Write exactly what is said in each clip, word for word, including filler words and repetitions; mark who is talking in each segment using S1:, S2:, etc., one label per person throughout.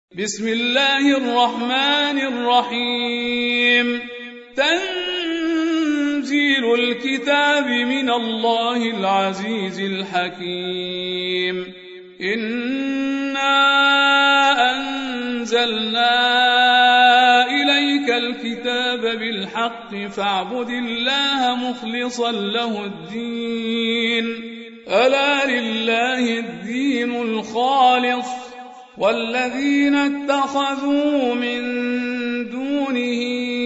S1: بسم الله الرحمن الرحيم. تنزيل الكتاب من الله العزيز الحكيم. إنا أنزلنا إليك الكتاب بالحق فاعبد الله مخلصا له الدين. ألا لله الدين الخالص والذين اتخذوا من دونه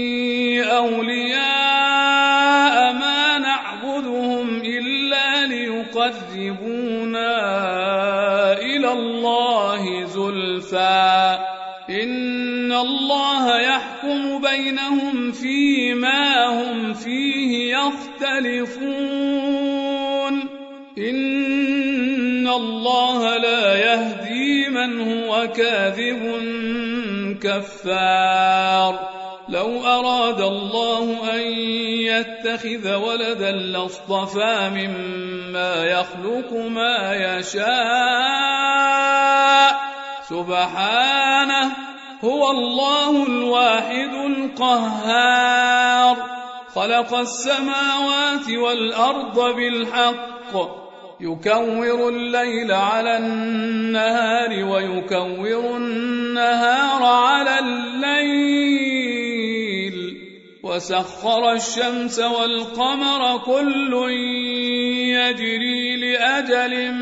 S1: أولياء ما نعبدهم إلا ليقربونا إلى الله زلفى إن الله يحكم بينهم فيما هم فيه يختلفون. إن الله لا يهدي من هو كاذب كفار. لو أراد الله أن يتخذ ولدا لاصطفى مما يخلق ما يشاء سبحانه هو الله الواحد القهار. خلق السماوات والأرض بالحق يكور الليل على النهار ويكور النهار على الليل وسخر الشمس والقمر كل يجري لأجل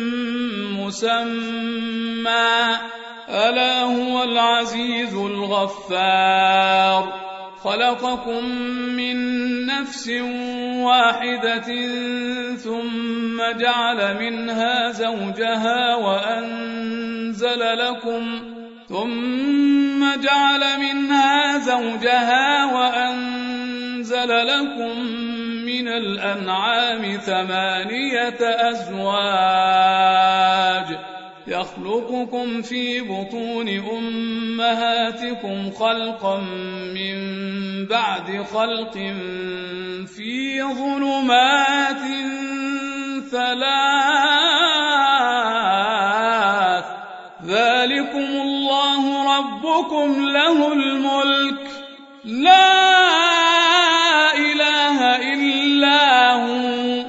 S1: مسمى ألا هو العزيز الغفار. خلقكم من نفس واحدة ثم جعل منها زوجها وأنزل لكم ثم جعل منها زوجها وأنزل لكم من الأنعام ثمانية أزواج يخلقكم في بطون أمهاتكم خلقا من بعد خلق في ظلمات ثلاث ذلكم الله ربكم له الملك لا إله إلا هو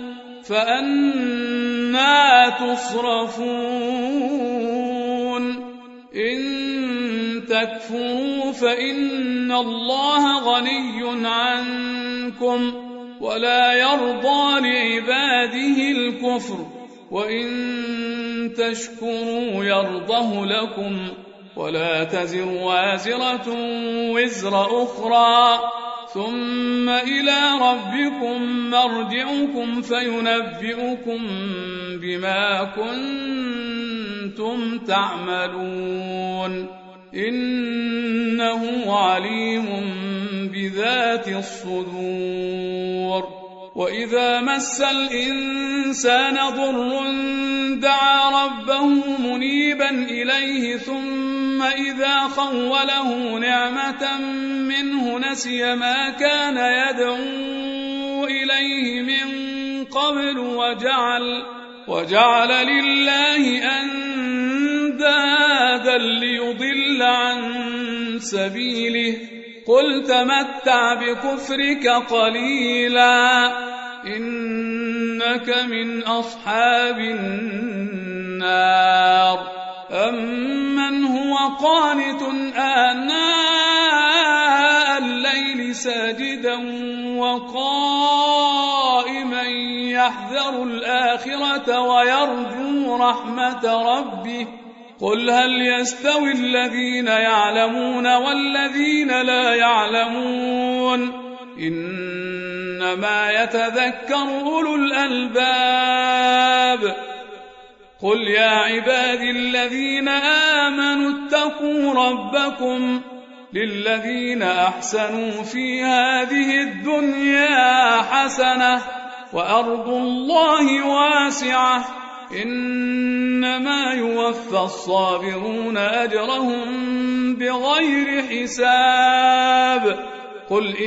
S1: فأنى تصرفون. إن تكفروا فإن الله غني عنكم ولا يرضى لعباده الكفر وإن تشكروا يرضه لكم ولا تزر وازرة وزر أخرى ثم إلى ربكم مرجعكم فينبئكم بما كنتم تعملون إنه عليم بذات الصدور. وإذا مس الإنسان ضر دعا ربه منيبا إليه ثم إذا خوله نعمة منه نسي ما كان يدعو إليه من قبل وجعل, وجعل لله أندادا ليضل عن سبيله قل تمتع بكفرك قليلا إنك من أصحاب النار. أمن هو قانت آناء الليل ساجدا وقائما يحذر الآخرة ويرجو رحمة ربه قل هل يستوي الذين يعلمون والذين لا يعلمون إنما يتذكر أولو الألباب. قل يا عبادي الذين آمنوا اتقوا ربكم للذين أحسنوا في هذه الدنيا حسنة وأرض الله واسعة إنما يوفى الصابرون أجرهم بغير حساب. قل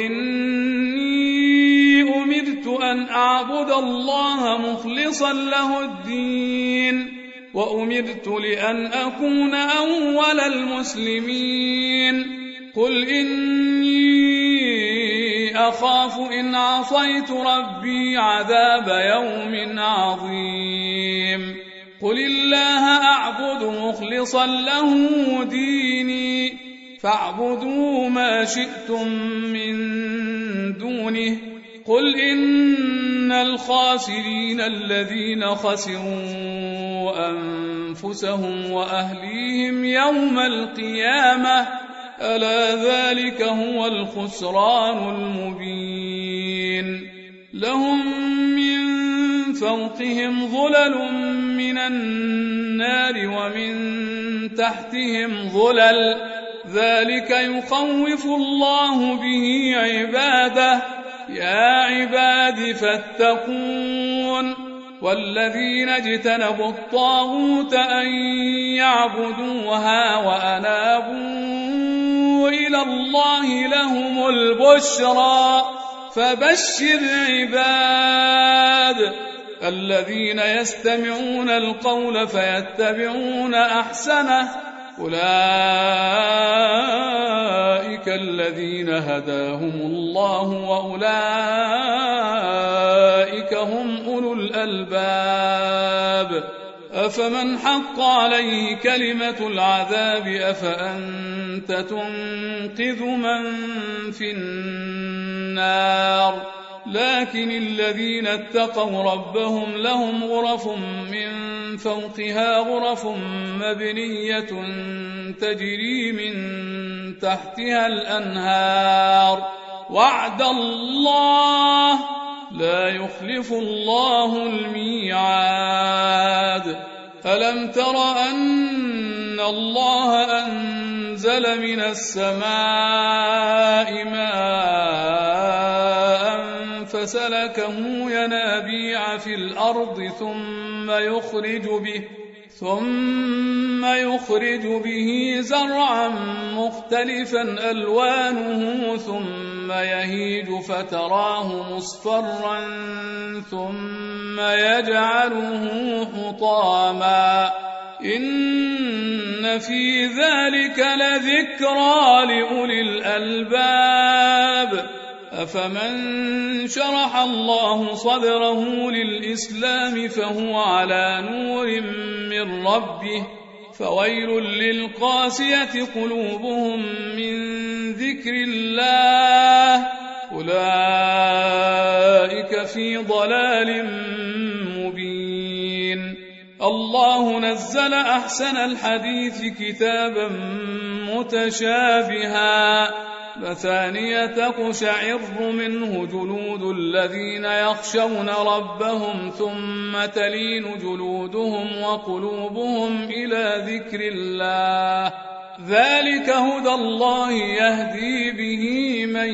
S1: إني أمرت أن أعبد الله مخلصا له الدين وأمرت لأن أكون أول المسلمين قل إني أخاف إن عصيت ربي عذاب يوم عظيم قل الله أعبد مخلصا له ديني فاعبدوا ما شئتم من دونه قل إن الخاسرين الذين خسروا أنفسهم وأهليهم يوم القيامة ألا ذلك هو الخسران المبين لهم من فوقهم ظلل من النار ومن تحتهم ظلل ذلك يخوف الله به عباده يا عباد فاتقون والذين اجتنبوا الطاغوت أن يعبدوها وأنابوا إلى الله لهم البشرى فبشر عباد الذين يستمعون القول فيتبعون أحسنه أولئك الذين هداهم الله وأولئك هم أولو الألباب أفمن حق عليه كلمة العذاب أفأنت تنقذ من في النار لكن الذين اتقوا ربهم لهم غرف من فوقها غرف مبنية تجري من تحتها الأنهار وعد الله لا يخلف الله الميعاد ألم تر أن الله أنزل من السماء ماء فسلكه ينابيع في الأرض ثم يخرج به ثم يخرج به زرعا مختلفا ألوانه ثم يهيج فتراه مصفرا ثم يجعله حطاما إن في ذلك لذكرى لأولي الألباب أفمن شرح الله صدره للإسلام فهو على نور من ربه فويل للقاسية قلوبهم من ذكر الله أولئك في ضلال مبين الله نزل أحسن الحديث كتابا متشابها مثانية تقشعر منه جلود الذين يخشون ربهم ثم تلين جلودهم وقلوبهم إلى ذكر الله ذلك هدى الله يهدي به من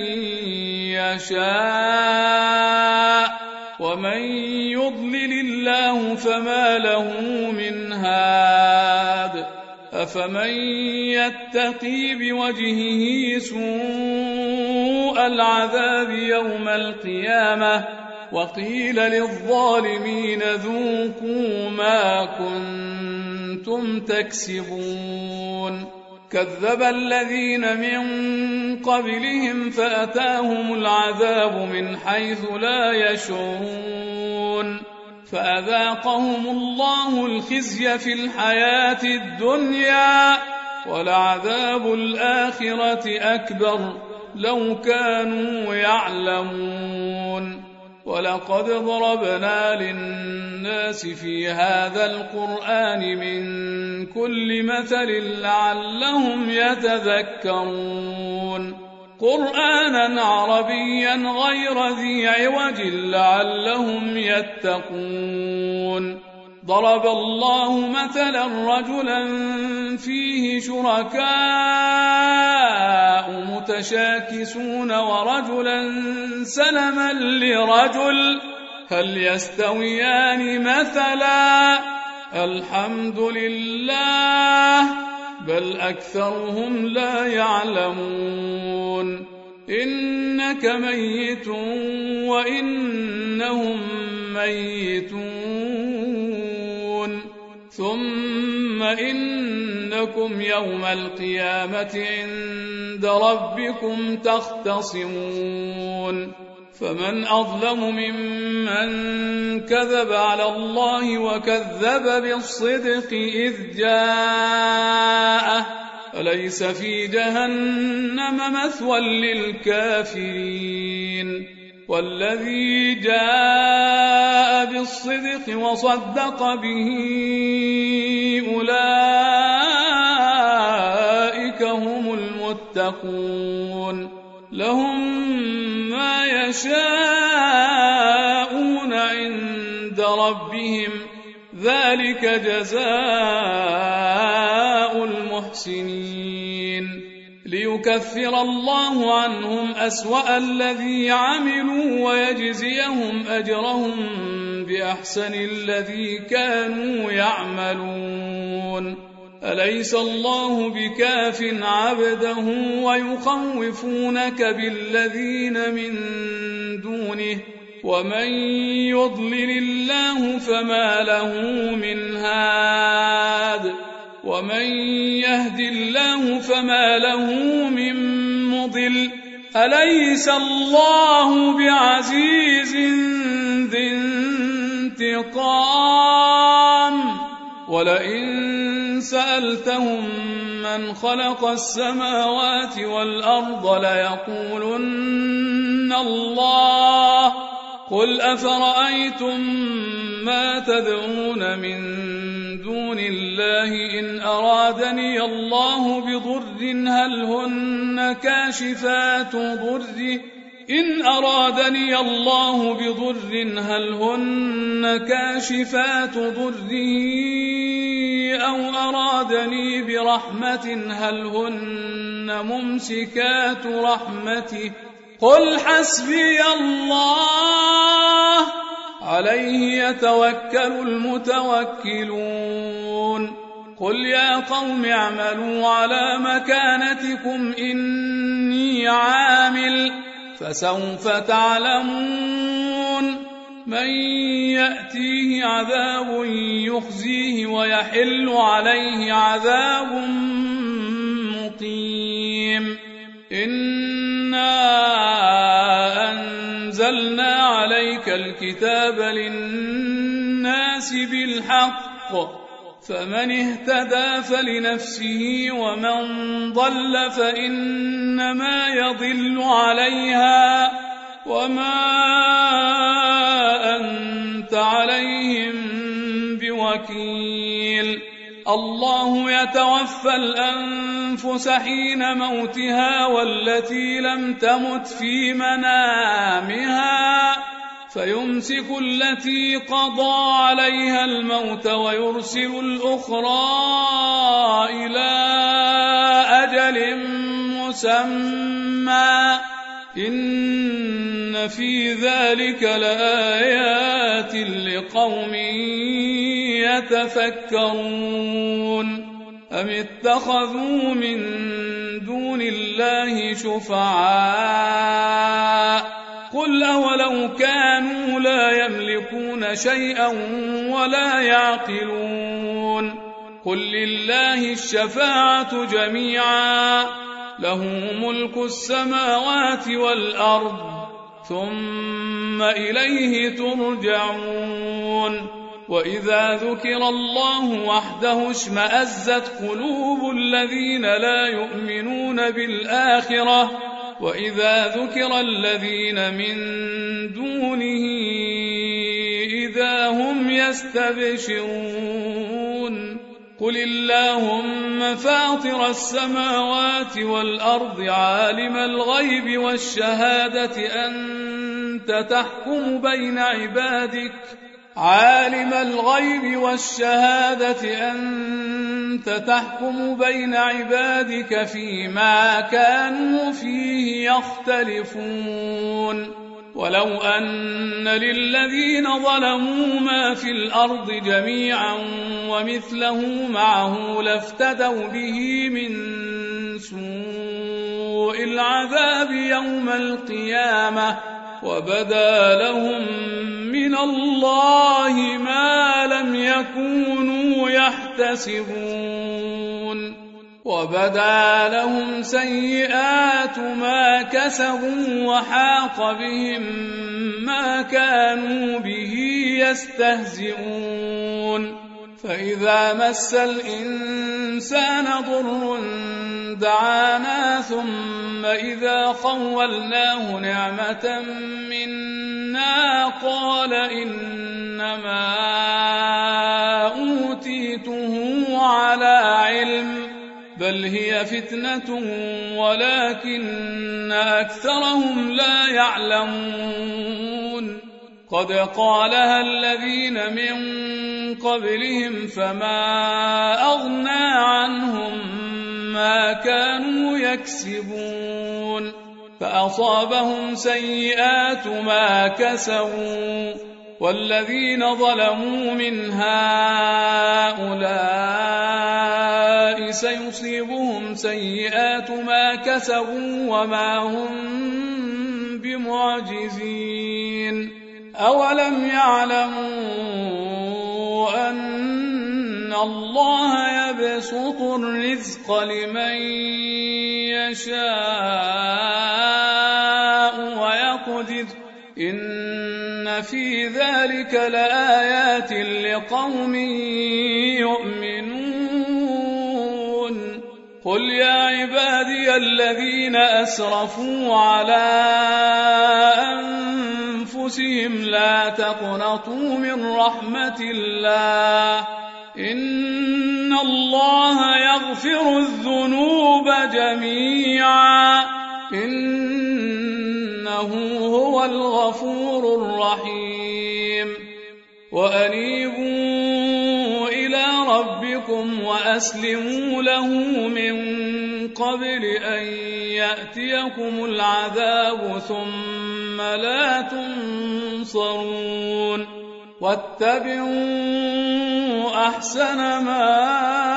S1: يشاء ومن يضلل الله فما له من هاد أفمن يتقي بوجهه سوء العذاب يوم القيامة وقيل للظالمين ذوقوا ما كنتم تكسبون كذب الذين من قبلهم فأتاهم العذاب من حيث لا يشعرون فأذاقهم الله الخزي في الحياة الدنيا ولعذاب الآخرة أكبر لو كانوا يعلمون ولقد ضربنا للناس في هذا القرآن من كل مثل لعلهم يتذكرون قرآنا عربيا غير ذي عوج لعلهم يتقون ضرب الله مثلا رجلا فيه شركاء متشاكسون ورجلا سلما لرجل هل يستويان مثلا الحمد لله بل أكثرهم لا يعلمون إنك ميت وإنهم ميتون ثم إنكم يوم القيامة عند ربكم تختصمون فمن أظلم ممن كذب على الله وكذب بالصدق إذ جاءه أليس في جهنم مثوى للكافرين والذي جاء بالصدق وصدق به أولئك هم المتقون لهم ما يشاءون عند ربهم ذلك جزاء المحسنين ليكفر الله عنهم أسوأ الذي عملوا ويجزيهم أجرهم بأحسن الذي كانوا يعملون أليس الله بكاف عبده ويخوفونك بالذين من دونه ومن يضلل الله فما له من هاد ومن يهد الله فما له من مضل أليس الله بعزيز ذي انتقام ولئن سألتهم من خلق السماوات والأرض ليقولن الله قل أفرأيتم ما تدعون من دون الله إن أرادني الله بضر هل هن كاشفات ضره إن أرادني الله بضر هل هن كاشفات ضره أو أرادني برحمة هل هن ممسكات رحمته قل حسبي الله عليه يتوكل المتوكلون قل يا قوم اعملوا على مكانتكم إني عامل فسوف تعلمون من يأتيه عذاب يخزيه ويحل عليه عذاب مقيم إنا أنزلنا عليك الكتاب للناس بالحق فمن اهتدى فلنفسه ومن ضل فإنما يضل عليها وما أنت عليهم بوكيل الله يتوفى الأنفس حين موتها والتي لم تمت في منامها فيمسك التي قضى عليها الموت ويرسل الأخرى إلى أجل مسمى إن في ذلك لآيات لقوم يتفكرون أم اتخذوا من دون الله شفعاء قل أولو كانوا لا يملكون شيئا ولا يعقلون قل لله الشفاعة جميعا له ملك السماوات والأرض ثم إليه ترجعون وإذا ذكر الله وحده اشمأزت قلوب الذين لا يؤمنون بالآخرة وإذا ذكر الذين من دونه إذا هم يستبشرون قل اللهم فاطر السماوات والأرض عالم الغيب والشهادة أنت تحكم بين عبادك عالم الغيب والشهادة أنت تحكم بين عبادك فيما كانوا فيه يختلفون ولو أن للذين ظلموا ما في الأرض جميعا ومثله معه لافتدوا به من سوء العذاب يوم القيامة وبدا لهم من الله ما لم يكونوا يحتسبون يحتسبون وبدا لهم سيئات ما كسبوا وحاق بهم ما كانوا به يستهزئون فإذا مس الإنسان ضر دعانا ثم إذا خولناه نعمة منا قال إنما أوتيته على علم بل هي فتنة ولكن أكثرهم لا يعلمون قد قالها الذين من قبلهم فما أغنى عنهم ما كانوا يكسبون فأصابهم سيئات ما كسبوا والذين ظلموا من هؤلاء سيصيبهم سيئات ما كسبوا وما هم بمعجزين أولم يعلموا أن الله يبسط الرزق لمن يشاء ويقدر إن في ذلك لآيات لقوم يؤمنون قل يا عبادي الذين أسرفوا على أنفسهم لا تقنطوا من رحمة الله إن الله يغفر الذنوب جميعا إنه هو الغفور الرحيم وأنيبوا إلى ربكم وأسلموا له من قبل أن يأتيكم العذاب ثم لا تنصرون واتبعوا أحسن ما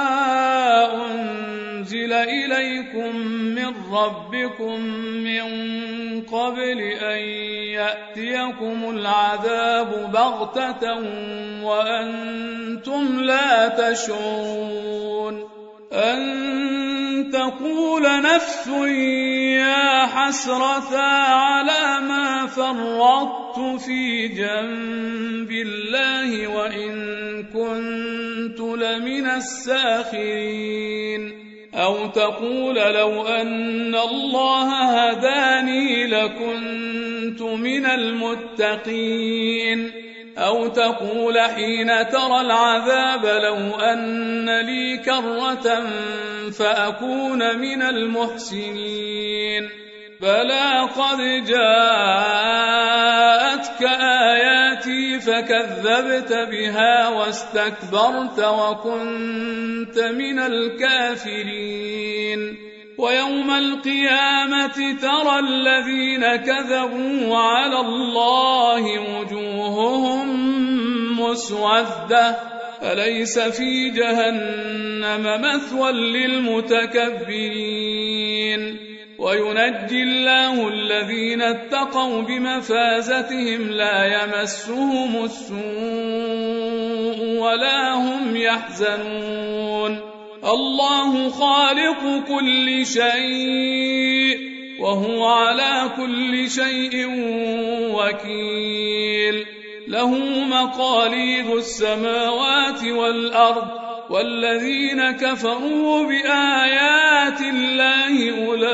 S1: أنزل إليكم من ربكم من قبل أن يأتيكم العذاب بغتة وأنتم لا تشعرون أن تقول نفس يا حسرة على ما فرطت في جنب الله وإن كنت لمن الساخرين أو تقول لو أن الله هداني لكنت من المتقين أو تقول حين ترى العذاب لو أن لي كرة فأكون من المحسنين بلى قد جاءتك آياتي فكذبت بها واستكبرت وكنت من الكافرين ويوم القيامة ترى الذين كذبوا على الله وجوههم مسودة أليس في جهنم مثوى للمتكبرين وينجي الله الذين اتقوا بمفازتهم لا يمسهم السوء ولا هم يحزنون الله خالق كل شيء وهو على كل شيء وكيل له مقاليد السماوات والأرض والذين كفروا بآيات الله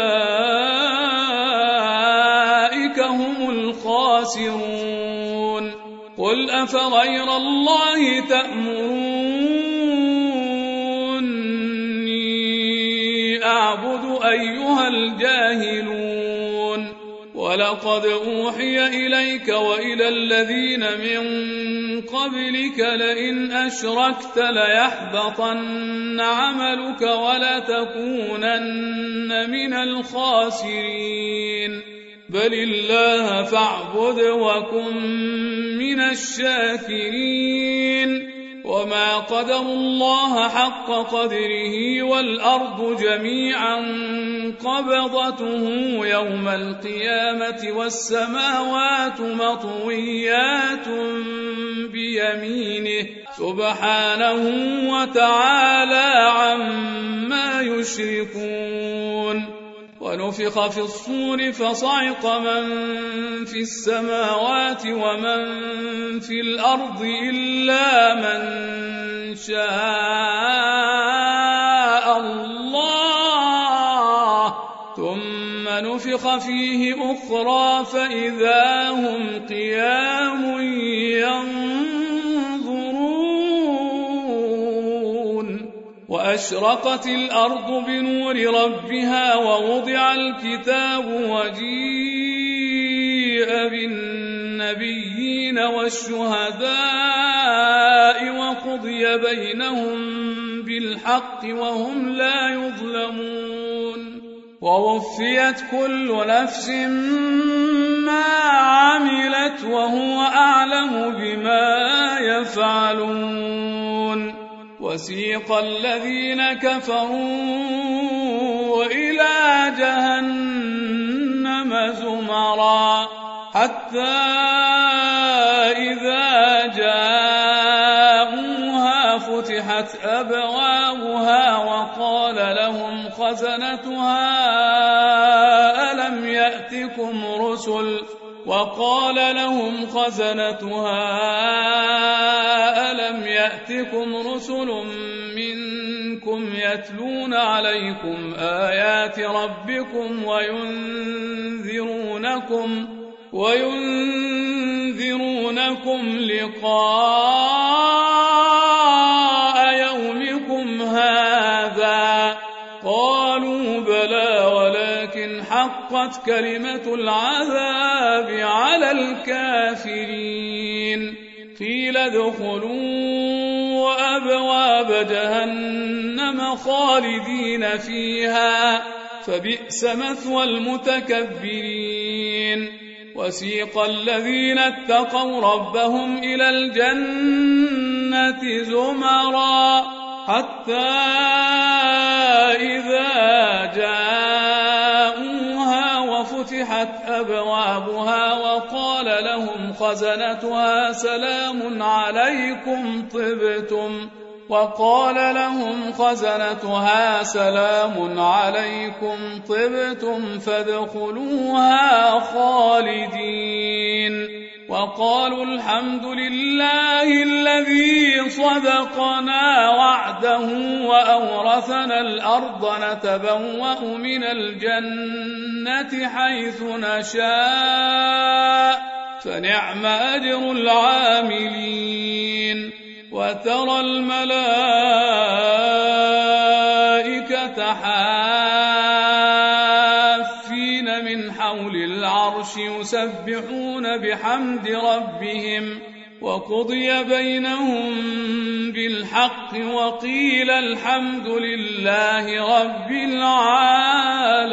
S1: أولئك هم الخاسرون قل أفغير الله تأمروني أعبد أيها الجاهلون ولقد أوحي إليك وإلى الذين من قبلك لئن أشركت ليحبطن عملك ولتكونن من الخاسرين بل الله فاعبد وكن من الشاكرين وما قدروا الله حق قدره والأرض جميعا قبضته يوم القيامة والسماوات مطويات بيمينه سبحانه وتعالى عما يشركون. ونفخ في الصور فصعق من في السماوات ومن في الأرض إلا من شاء الله ثم نفخ فيه أخرى فإذا هم قيام ينظرون. وأشرقت الأرض بنور ربها ووضع الكتاب وجيء بالنبيين والشهداء وقضي بينهم بالحق وهم لا يظلمون. ووفيت كل نفس ما عملت وهو أعلم بما يفعلون. وسيق الذين كفروا إلى جهنم زمرا حتى إذا جاءوها فتحت أبوابها وقال لهم خزنتها ألم يأتكم رسل وقال لهم خزنتها ألم يأتكم رسل منكم يتلون عليكم آيات ربكم وينذرونكم وينذرونكم لقاء يومكم هذا قالوا بلى ولكن حقت كلمة العذاب على الكافرين. قيل ادخلوا أبواب جهنم خالدين فيها فبئس مثوى المتكبرين. وسيق الذين اتقوا ربهم إلى الجنة زمرا حتى إذا جاءوها وفتحت أبوابها وقال لهم خزنتها سلام عليكم طبتم وقال لهم خزنتها سلام عليكم طبتم فادخلوها خالدين. وقالوا الحمد لله الذي صدقنا وعده وأورثنا الأرض نتبوأ من الجنة حيث نشاء فنعم أجر العاملين. وترى الملائكة حافين من حول العرش يسبحون بحمد ربهم وقضي بينهم بالحق وقيل الحمد لله رب العالمين.